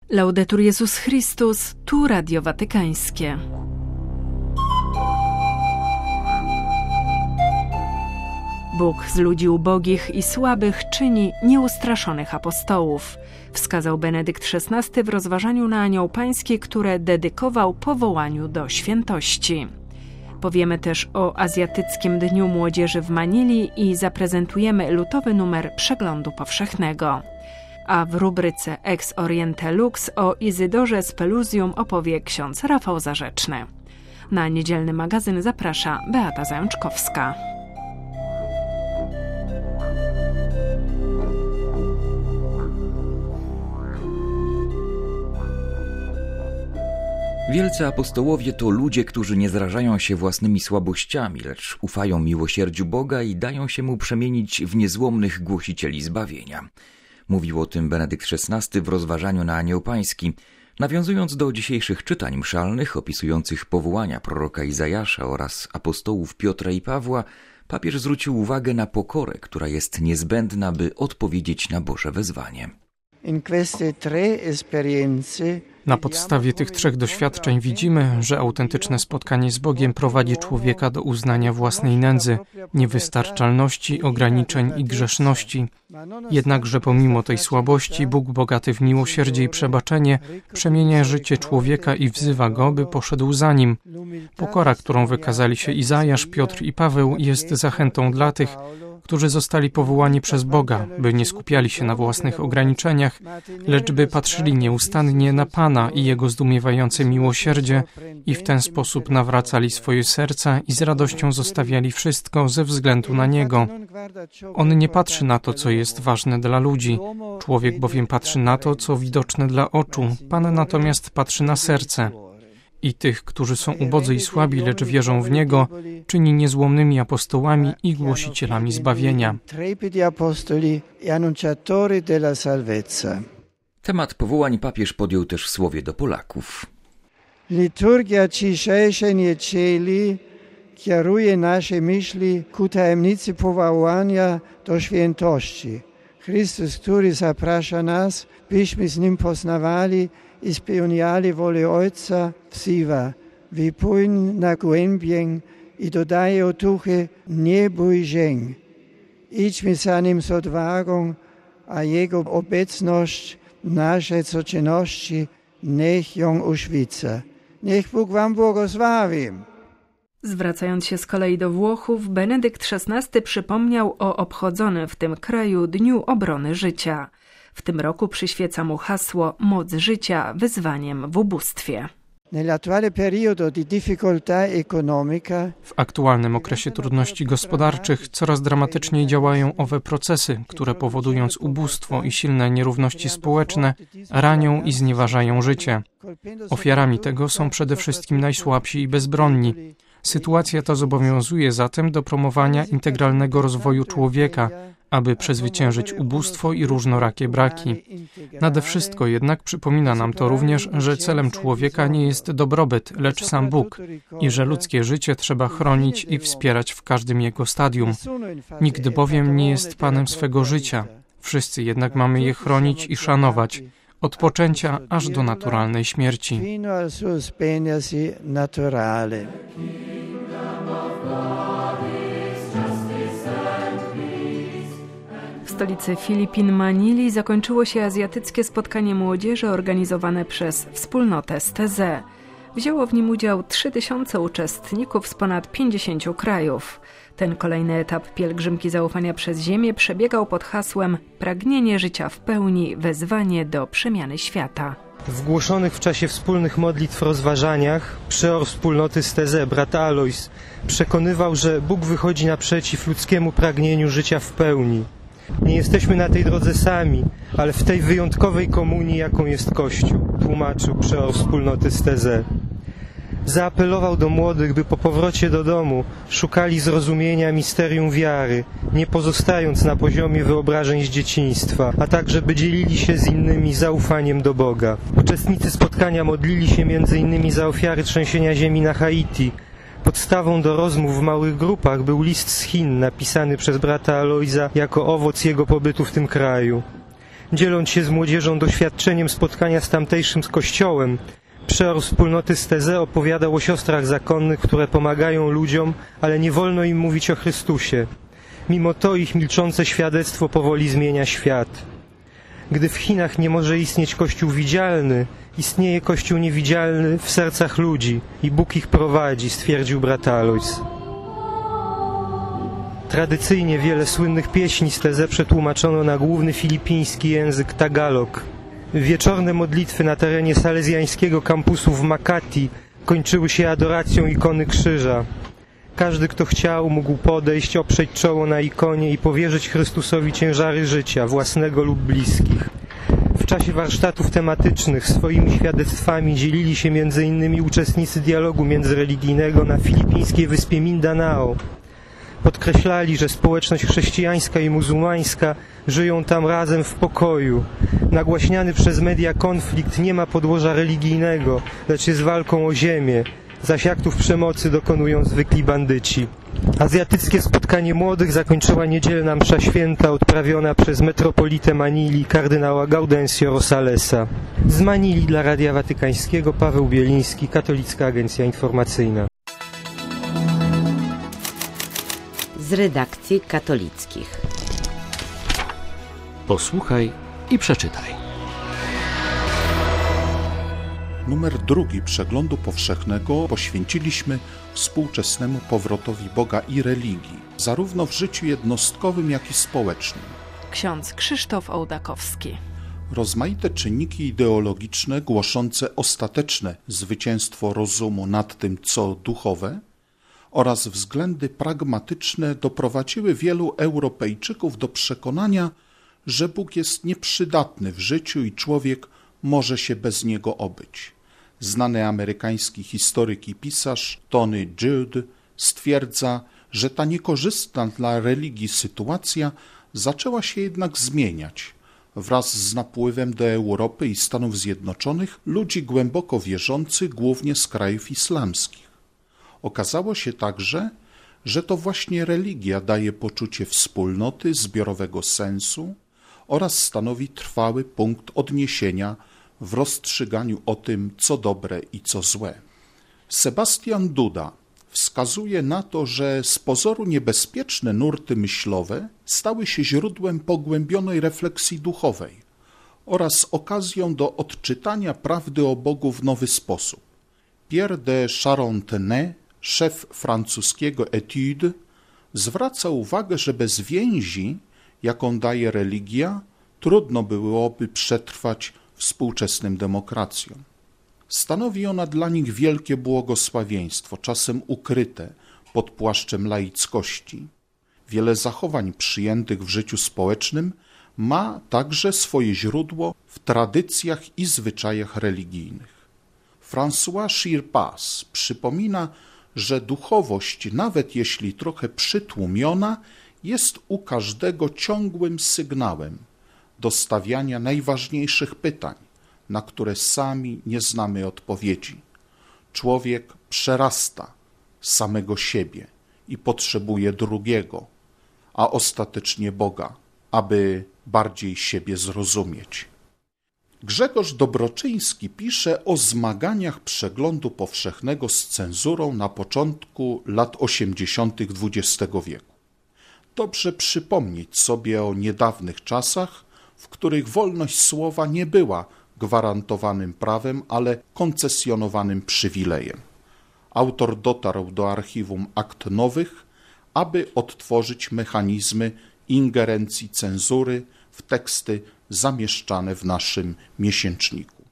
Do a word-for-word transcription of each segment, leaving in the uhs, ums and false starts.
Laudetur Jezus Chrystus, tu Radio Watykańskie. Bóg z ludzi ubogich i słabych czyni nieustraszonych apostołów, wskazał Benedykt szesnasty w rozważaniu na Anioł Pański, które dedykował powołaniu do świętości. Powiemy też o Azjatyckim Dniu Młodzieży w Manili i zaprezentujemy lutowy numer Przeglądu Powszechnego. A w rubryce Ex Oriente Lux o Izydorze z Pelusium opowie ksiądz Rafał Zarzeczny. Na niedzielny magazyn zaprasza Beata Zajączkowska. Wielcy apostołowie to ludzie, którzy nie zrażają się własnymi słabościami, lecz ufają miłosierdziu Boga i dają się Mu przemienić w niezłomnych głosicieli zbawienia. Mówił o tym Benedykt szesnasty w rozważaniu na Anioł Pański. Nawiązując do dzisiejszych czytań mszalnych opisujących powołania proroka Izajasza oraz apostołów Piotra i Pawła, papież zwrócił uwagę na pokorę, która jest niezbędna, by odpowiedzieć na Boże wezwanie. Na podstawie tych trzech doświadczeń widzimy, że autentyczne spotkanie z Bogiem prowadzi człowieka do uznania własnej nędzy, niewystarczalności, ograniczeń i grzeszności. Jednakże pomimo tej słabości Bóg bogaty w miłosierdzie i przebaczenie przemienia życie człowieka i wzywa go, by poszedł za nim. Pokora, którą wykazali się Izajasz, Piotr i Paweł, jest zachętą dla tych, którzy zostali powołani przez Boga, by nie skupiali się na własnych ograniczeniach, lecz by patrzyli nieustannie na Pana i Jego zdumiewające miłosierdzie i w ten sposób nawracali swoje serca i z radością zostawiali wszystko ze względu na Niego. On nie patrzy na to, co jest ważne dla ludzi. Człowiek bowiem patrzy na to, co widoczne dla oczu. Pan natomiast patrzy na serce. I tych, którzy są ubodzy i słabi, lecz wierzą w Niego, czyni niezłomnymi apostołami i głosicielami zbawienia. Temat powołań papież podjął też w słowie do Polaków. Liturgia dzisiejszej niedzieli kieruje nasze myśli ku tajemnicy powołania do świętości. Chrystus, który zaprasza nas, byśmy z Nim poznawali i spełniali wolę Ojca, wzywa: wypłyń na głębię i dodaje otuchy, nie bój się. Idźmy za Nim z odwagą, a Jego obecność w naszej codzienności niech ją uświeca. Niech Bóg wam błogosławi. Zwracając się z kolei do Włochów, Benedykt szesnasty przypomniał o obchodzonym w tym kraju Dniu Obrony Życia. W tym roku przyświeca mu hasło Moc życia wyzwaniem w ubóstwie. W aktualnym okresie trudności gospodarczych coraz dramatyczniej działają owe procesy, które powodując ubóstwo i silne nierówności społeczne ranią i znieważają życie. Ofiarami tego są przede wszystkim najsłabsi i bezbronni. Sytuacja ta zobowiązuje zatem do promowania integralnego rozwoju człowieka, aby przezwyciężyć ubóstwo i różnorakie braki. Nade wszystko jednak przypomina nam to również, że celem człowieka nie jest dobrobyt, lecz sam Bóg i że ludzkie życie trzeba chronić i wspierać w każdym jego stadium. Nikt bowiem nie jest panem swego życia. Wszyscy jednak mamy je chronić i szanować, od poczęcia aż do naturalnej śmierci. W stolicy Filipin Manili zakończyło się azjatyckie spotkanie młodzieży organizowane przez wspólnotę Z T Z. Wzięło w nim udział trzy tysiące uczestników z ponad pięćdziesięciu krajów. Ten kolejny etap pielgrzymki zaufania przez ziemię przebiegał pod hasłem Pragnienie życia w pełni, wezwanie do przemiany świata. W głoszonych w czasie wspólnych modlitw rozważaniach przeor wspólnoty Z T Z, brat Alois, przekonywał, że Bóg wychodzi naprzeciw ludzkiemu pragnieniu życia w pełni. Nie jesteśmy na tej drodze sami, ale w tej wyjątkowej komunii, jaką jest Kościół, tłumaczył przeor wspólnoty Z T Z. Zaapelował do młodych, by po powrocie do domu szukali zrozumienia misterium wiary, nie pozostając na poziomie wyobrażeń z dzieciństwa, a także by dzielili się z innymi zaufaniem do Boga. Uczestnicy spotkania modlili się między innymi za ofiary trzęsienia ziemi na Haiti. Podstawą do rozmów w małych grupach był list z Chin napisany przez brata Aloisa jako owoc jego pobytu w tym kraju. dzieląc się z młodzieżą doświadczeniem spotkania z tamtejszym kościołem. Przeor wspólnoty z Taizé opowiadał o siostrach zakonnych, które pomagają ludziom, ale nie wolno im mówić o Chrystusie. Mimo to ich milczące świadectwo powoli zmienia świat. Gdy w Chinach nie może istnieć Kościół widzialny, istnieje Kościół niewidzialny w sercach ludzi i Bóg ich prowadzi, stwierdził brat Alois. Tradycyjnie wiele słynnych pieśni z Taizé przetłumaczono na główny filipiński język Tagalog. Wieczorne modlitwy na terenie salezjańskiego kampusu w Makati kończyły się adoracją ikony krzyża. Każdy, kto chciał, mógł podejść, oprzeć czoło na ikonie i powierzyć Chrystusowi ciężary życia, własnego lub bliskich. W czasie warsztatów tematycznych swoimi świadectwami dzielili się między innymi uczestnicy dialogu międzyreligijnego na filipińskiej wyspie Mindanao. Podkreślali, że społeczność chrześcijańska i muzułmańska żyją tam razem w pokoju. Nagłaśniany przez media konflikt nie ma podłoża religijnego, lecz jest walką o ziemię, zaś aktów przemocy dokonują zwykli bandyci. Azjatyckie spotkanie młodych zakończyła niedzielna msza święta odprawiona przez metropolitę Manili kardynała Gaudencio Rosalesa. Z Manili dla Radia Watykańskiego Paweł Bieliński, Katolicka Agencja Informacyjna. Z redakcji katolickich. Posłuchaj i przeczytaj. Numer drugi Przeglądu Powszechnego poświęciliśmy współczesnemu powrotowi Boga i religii, zarówno w życiu jednostkowym, jak i społecznym. Ksiądz Krzysztof Ołdakowski. Rozmaite czynniki ideologiczne głoszące ostateczne zwycięstwo rozumu nad tym, co duchowe, oraz względy pragmatyczne doprowadziły wielu Europejczyków do przekonania, że Bóg jest nieprzydatny w życiu i człowiek może się bez Niego obyć. Znany amerykański historyk i pisarz Tony Judd stwierdza, że ta niekorzystna dla religii sytuacja zaczęła się jednak zmieniać. Wraz z napływem do Europy i Stanów Zjednoczonych ludzi głęboko wierzących, głównie z krajów islamskich. Okazało się także, że to właśnie religia daje poczucie wspólnoty, zbiorowego sensu oraz stanowi trwały punkt odniesienia w rozstrzyganiu o tym, co dobre i co złe. Sebastian Duda wskazuje na to, że z pozoru niebezpieczne nurty myślowe stały się źródłem pogłębionej refleksji duchowej oraz okazją do odczytania prawdy o Bogu w nowy sposób. Pierre de Charentonnet, szef francuskiego Études, zwraca uwagę, że bez więzi, jaką daje religia, trudno byłoby przetrwać współczesnym demokracjom. Stanowi ona dla nich wielkie błogosławieństwo, czasem ukryte pod płaszczem laickości. Wiele zachowań przyjętych w życiu społecznym ma także swoje źródło w tradycjach i zwyczajach religijnych. François Chirpas przypomina, że duchowość, nawet jeśli trochę przytłumiona, jest u każdego ciągłym sygnałem do stawiania najważniejszych pytań, na które sami nie znamy odpowiedzi. Człowiek przerasta samego siebie i potrzebuje drugiego, a ostatecznie Boga, aby bardziej siebie zrozumieć. Grzegorz Dobroczyński pisze o zmaganiach Przeglądu Powszechnego z cenzurą na początku lat osiemdziesiątych dwudziestego wieku. Dobrze przypomnieć sobie o niedawnych czasach, w których wolność słowa nie była gwarantowanym prawem, ale koncesjonowanym przywilejem. Autor dotarł do archiwum akt nowych, aby odtworzyć mechanizmy ingerencji cenzury w teksty zamieszczane w naszym miesięczniku.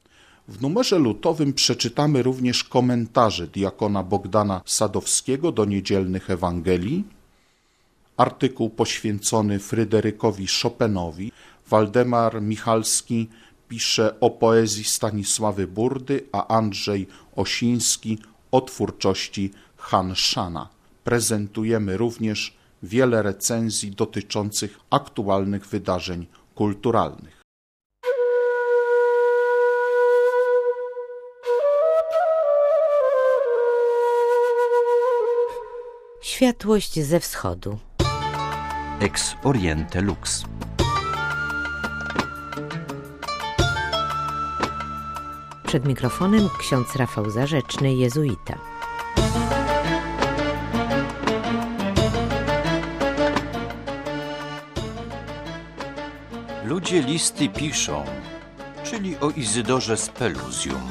W numerze lutowym przeczytamy również komentarze diakona Bogdana Sadowskiego do niedzielnych Ewangelii, artykuł poświęcony Fryderykowi Chopinowi. Waldemar Michalski pisze o poezji Stanisławy Burdy, a Andrzej Osiński o twórczości Han Shana. Prezentujemy również wiele recenzji dotyczących aktualnych wydarzeń kulturalnych. Światłość ze wschodu. Ex Oriente Lux. Przed mikrofonem ksiądz Rafał Zarzeczny, jezuita. Ludzie listy piszą, czyli o Izydorze z Peluzium.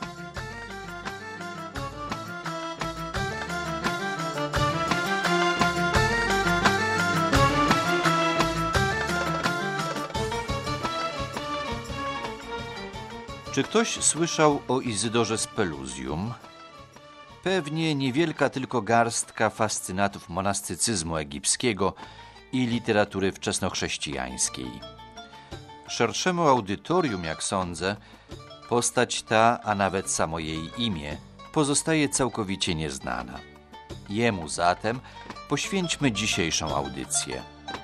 Czy ktoś słyszał o Izydorze z Peluzium? Pewnie niewielka tylko garstka fascynatów monastycyzmu egipskiego i literatury wczesnochrześcijańskiej. Szerszemu audytorium, jak sądzę, postać ta, a nawet samo jej imię, pozostaje całkowicie nieznana. Jemu zatem poświęćmy dzisiejszą audycję.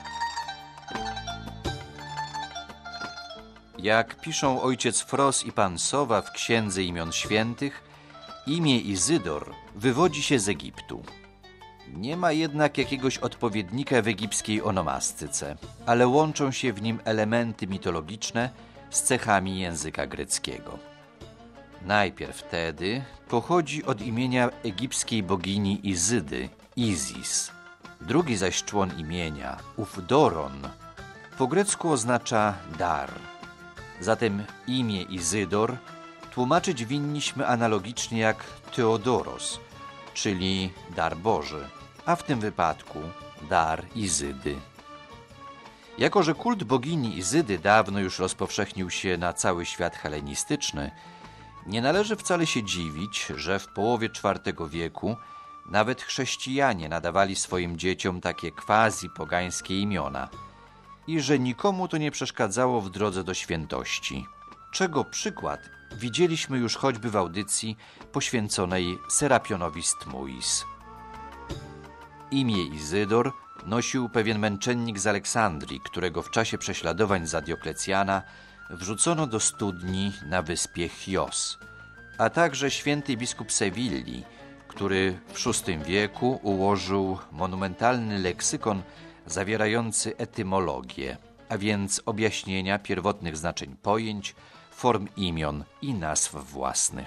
Jak piszą ojciec Fros i pan Sowa w Księdze Imion Świętych, imię Izydor wywodzi się z Egiptu. Nie ma jednak jakiegoś odpowiednika w egipskiej onomastyce, ale łączą się w nim elementy mitologiczne z cechami języka greckiego. Najpierw wtedy pochodzi od imienia egipskiej bogini Izydy, Izis. Drugi zaś człon imienia, ów Doron, po grecku oznacza dar. Zatem imię Izydor tłumaczyć winniśmy analogicznie jak Teodoros, czyli dar Boży, a w tym wypadku dar Izydy. Jako że kult bogini Izydy dawno już rozpowszechnił się na cały świat helenistyczny, nie należy wcale się dziwić, że w połowie czwartego wieku nawet chrześcijanie nadawali swoim dzieciom takie quasi-pogańskie imiona i że nikomu to nie przeszkadzało w drodze do świętości, czego przykład widzieliśmy już choćby w audycji poświęconej Serapionowi Stmuis. Imię Izydor nosił pewien męczennik z Aleksandrii, którego w czasie prześladowań za Dioklecjana wrzucono do studni na wyspie Chios, a także święty biskup Sewilli, który w szóstym wieku ułożył monumentalny leksykon zawierający etymologię, a więc objaśnienia pierwotnych znaczeń pojęć, form imion i nazw własnych.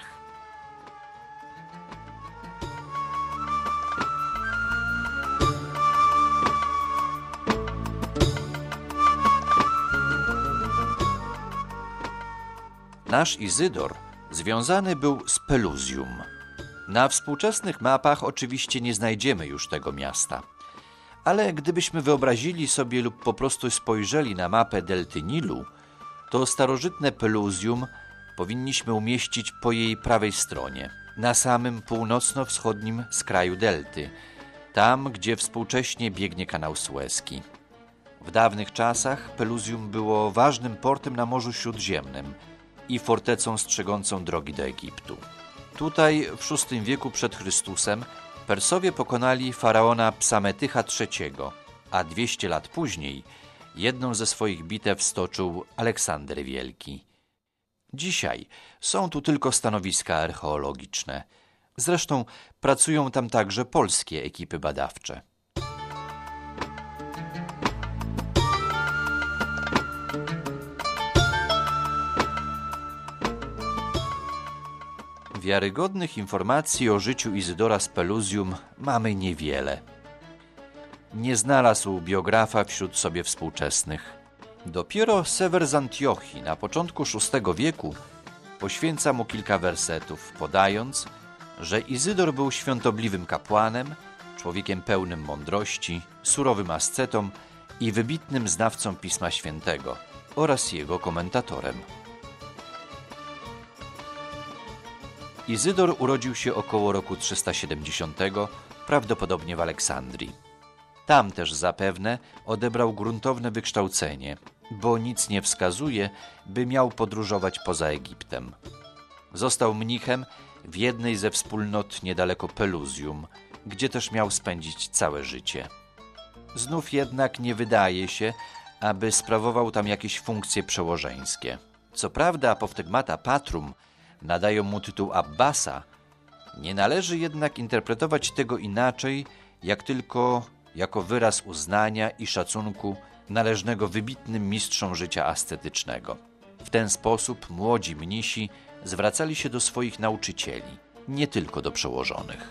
Nasz Izydor związany był z Peluzium. Na współczesnych mapach oczywiście nie znajdziemy już tego miasta, ale gdybyśmy wyobrazili sobie lub po prostu spojrzeli na mapę delty Nilu, to starożytne Peluzium powinniśmy umieścić po jej prawej stronie, na samym północno-wschodnim skraju delty, tam, gdzie współcześnie biegnie kanał Sueski. W dawnych czasach Peluzium było ważnym portem na Morzu Śródziemnym i fortecą strzegącą drogi do Egiptu. Tutaj w szóstym wieku przed Chrystusem Persowie pokonali faraona Psametycha trzeciego, a dwieście lat później jedną ze swoich bitew stoczył Aleksander Wielki. Dzisiaj są tu tylko stanowiska archeologiczne. Zresztą pracują tam także polskie ekipy badawcze. Wiarygodnych informacji o życiu Izydora z Peluzium mamy niewiele. Nie znalazł biografa wśród sobie współczesnych. Dopiero Sewer z Antiochii na początku szóstego wieku poświęca mu kilka wersetów, podając, że Izydor był świątobliwym kapłanem, człowiekiem pełnym mądrości, surowym ascetą i wybitnym znawcą Pisma Świętego oraz jego komentatorem. Izydor urodził się około roku trzysta siedemdziesiątego, prawdopodobnie w Aleksandrii. Tam też zapewne odebrał gruntowne wykształcenie, bo nic nie wskazuje, by miał podróżować poza Egiptem. Został mnichem w jednej ze wspólnot niedaleko Peluzium, gdzie też miał spędzić całe życie. Znów jednak nie wydaje się, aby sprawował tam jakieś funkcje przełożeńskie. Co prawda apoftegmata Patrum nadają mu tytuł Abbasa, nie należy jednak interpretować tego inaczej, jak tylko jako wyraz uznania i szacunku należnego wybitnym mistrzom życia ascetycznego. W ten sposób młodzi mnisi zwracali się do swoich nauczycieli, nie tylko do przełożonych.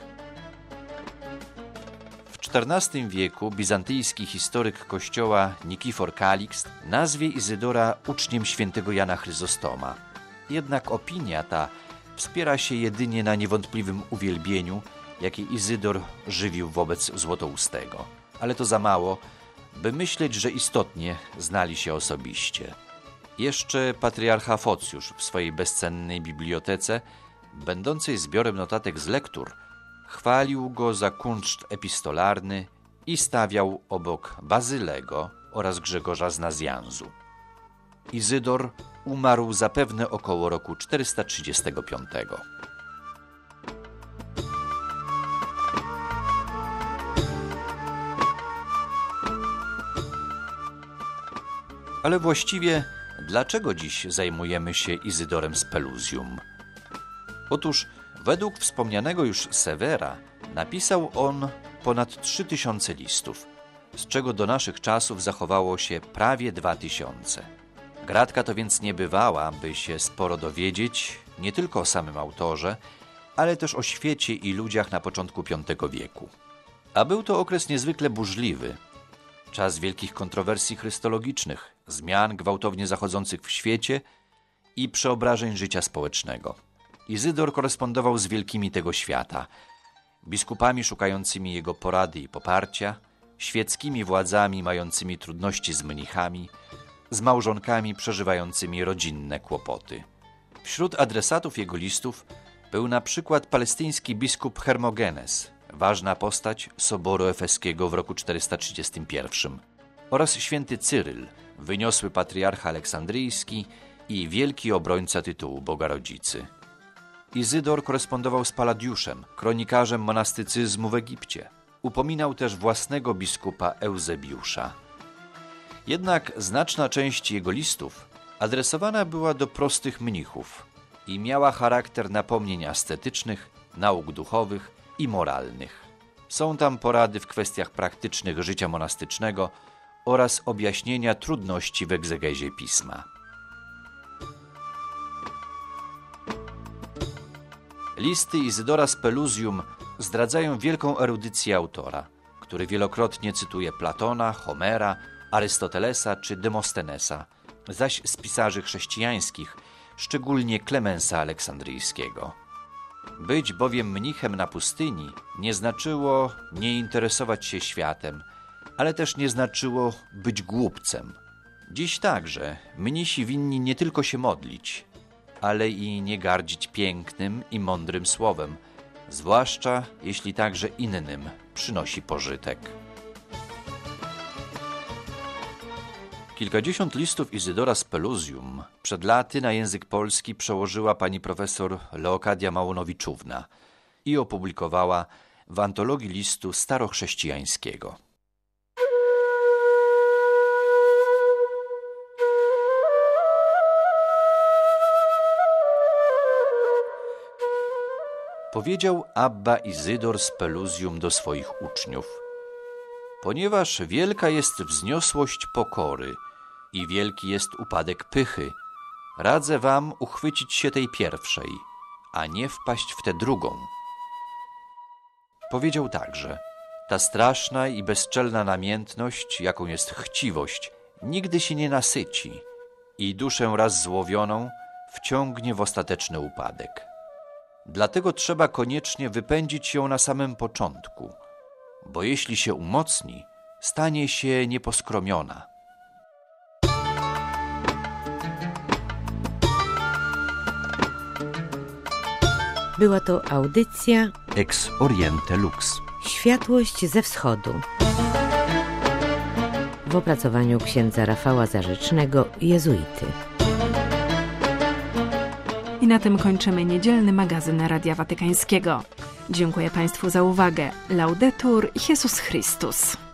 W czternastym wieku bizantyjski historyk kościoła Nikifor Kalikst nazwie Izydora uczniem świętego Jana Chryzostoma. Jednak opinia ta wspiera się jedynie na niewątpliwym uwielbieniu, jakie Izydor żywił wobec Złotoustego. Ale to za mało, by myśleć, że istotnie znali się osobiście. Jeszcze patriarcha Focjusz w swojej bezcennej bibliotece, będącej zbiorem notatek z lektur, chwalił go za kunszt epistolarny i stawiał obok Bazylego oraz Grzegorza z Nazjanzu. Izydor umarł zapewne około roku czterysta trzydziestego piątego. Ale właściwie dlaczego dziś zajmujemy się Izydorem z Pelusium? Otóż według wspomnianego już Sewera napisał on ponad trzy tysiące listów, z czego do naszych czasów zachowało się prawie dwa tysiące. Gratka to więc niebywała, by się sporo dowiedzieć nie tylko o samym autorze, ale też o świecie i ludziach na początku piątego wieku. A był to okres niezwykle burzliwy, czas wielkich kontrowersji chrystologicznych, zmian gwałtownie zachodzących w świecie i przeobrażeń życia społecznego. Izydor korespondował z wielkimi tego świata, biskupami szukającymi jego porady i poparcia, świeckimi władzami mającymi trudności z mnichami, z małżonkami przeżywającymi rodzinne kłopoty. Wśród adresatów jego listów był na przykład palestyński biskup Hermogenes, ważna postać Soboru Efeskiego w roku czterysta trzydziestym pierwszym, oraz święty Cyryl, wyniosły patriarcha aleksandryjski i wielki obrońca tytułu Boga Rodzicy. Izydor korespondował z Paladiuszem, kronikarzem monastycyzmu w Egipcie. Upominał też własnego biskupa Eusebiusza. Jednak znaczna część jego listów adresowana była do prostych mnichów i miała charakter napomnień ascetycznych, nauk duchowych i moralnych. Są tam porady w kwestiach praktycznych życia monastycznego oraz objaśnienia trudności w egzegezie pisma. Listy Izydora z Pelusium zdradzają wielką erudycję autora, który wielokrotnie cytuje Platona, Homera, Arystotelesa czy Demostenesa, zaś z pisarzy chrześcijańskich, szczególnie Klemensa Aleksandryjskiego. Być bowiem mnichem na pustyni nie znaczyło nie interesować się światem, ale też nie znaczyło być głupcem. Dziś także mnisi winni nie tylko się modlić, ale i nie gardzić pięknym i mądrym słowem, zwłaszcza jeśli także innym przynosi pożytek. Kilkadziesiąt listów Izydora z Pelusium przed laty na język polski przełożyła pani profesor Leokadia Małonowiczówna i opublikowała w antologii listu starochrześcijańskiego. Powiedział Abba Izydor z Pelusium do swoich uczniów: ponieważ wielka jest wzniosłość pokory i wielki jest upadek pychy, radzę wam uchwycić się tej pierwszej, a nie wpaść w tę drugą. Powiedział także: ta straszna i bezczelna namiętność, jaką jest chciwość, nigdy się nie nasyci i duszę raz złowioną wciągnie w ostateczny upadek. Dlatego trzeba koniecznie wypędzić ją na samym początku, bo jeśli się umocni, stanie się nieposkromiona. Była to audycja Ex Oriente Lux. Światłość ze wschodu. W opracowaniu księdza Rafała Zarzecznego, jezuity. I na tym kończymy niedzielny magazyn Radia Watykańskiego. Dziękuję Państwu za uwagę. Laudetur Jezus Chrystus.